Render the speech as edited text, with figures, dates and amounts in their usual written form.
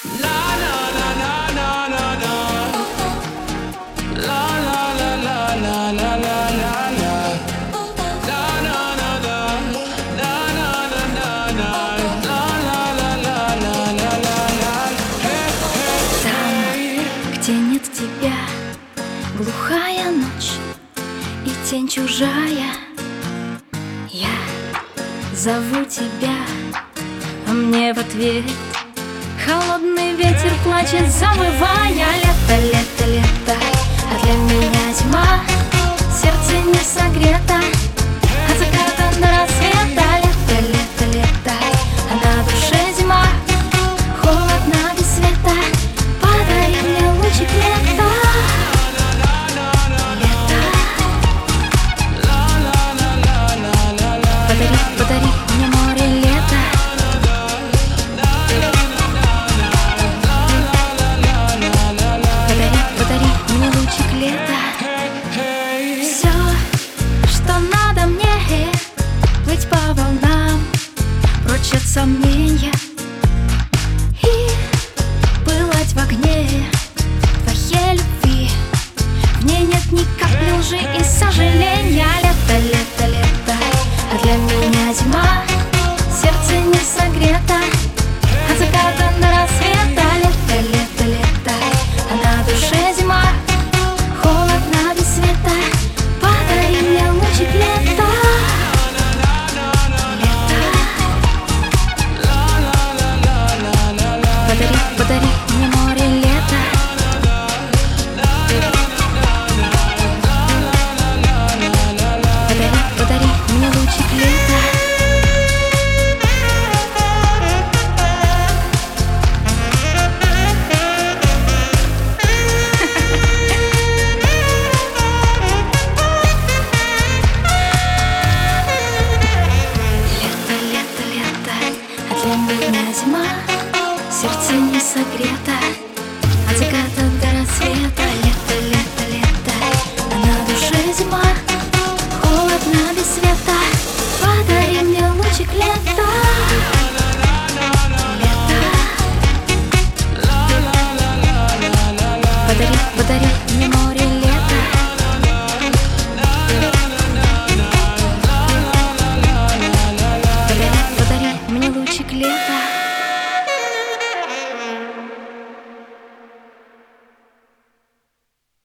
Где нет тебя, глухая ночь и тень чужая. Я зову тебя, а мне в ответ холодный ветер плачет, завывая. Лето, лето, лето, а для меня тьма, сердце не согрето от заката до рассвета. Лето, лето, лето, а на душе зима, холодно без света. Подари мне лучик лета. Подари мне море лета. Подари мне лучик лета. Все, что надо мне, плыть по волнам, прочь от сомнения и пылать в огне твоей любви. В ней нет ни капли лжи и сожаления. Лето, лето, лето, а для меня тьма, сердце не согрето от заката до рассвета. Лето, лето, лето, а на душе зима, холодно без света. Подари мне лучик лета. Подари мне море лета. Подари мне лучик лета. Лето, лето, лето, а для меня зима, сердце не согрето от заката